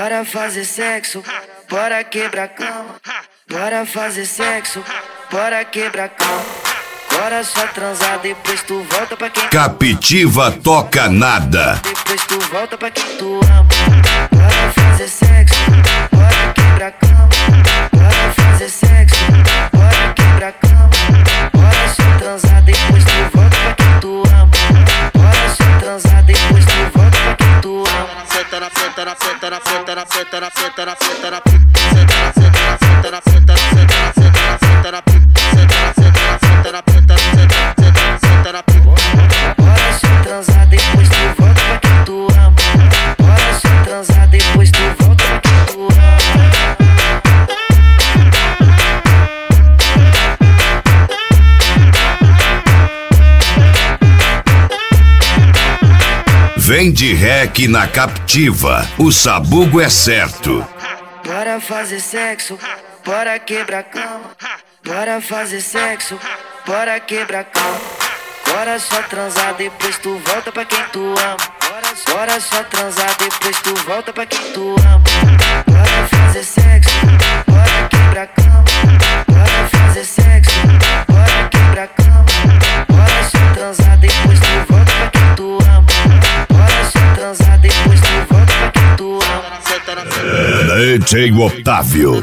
Bora fazer sexo, bora quebrar cama. Bora fazer sexo, bora quebrar cama. Bora só transar, depois tu volta pra quem Captiva toca nada. Depois tu volta pra quem tu ama. Bora fazer sexo, bora quebrar cama. Bora fazer sexo, bora quebrar cama. Bora só transar, depois tu volta pra quem tu ama. Bora só transar, depois tu volta pra quem tu ama. Senta na senta na senta na senta na senta na senta na senta na senta na senta na senta na senta na senta na senta na senta na senta na senta na bora só transar, depois tu volta pra quem tu ama. Bora só transar, depois tu volta pra quem tu ama. Vem de rec na Captiva, o sabugo é certo. Bora fazer sexo, bora quebrar cama. Bora fazer sexo, bora quebrar cama. Bora só transar, depois tu volta pra quem tu ama. Bora só transar, depois tu volta pra quem tu ama. Bora fazer sexo, bora quebrar cama. Bora fazer sexo, bora quebrar cama. Bora só transar, depois tu volta pra quem tu ama. Bora só transar, depois tu volta pra quem tu ama. DJ Otávio.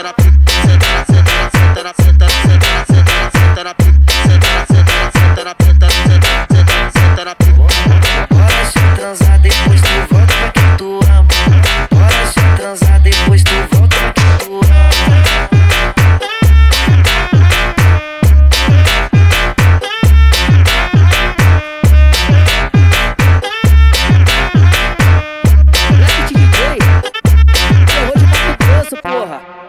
Bora só transar, depois tu volta pra quem tu ama. Bora só transar, depois tu volta pra quem tu ama. Black DJ, eu vou de Mato Grosso, porra.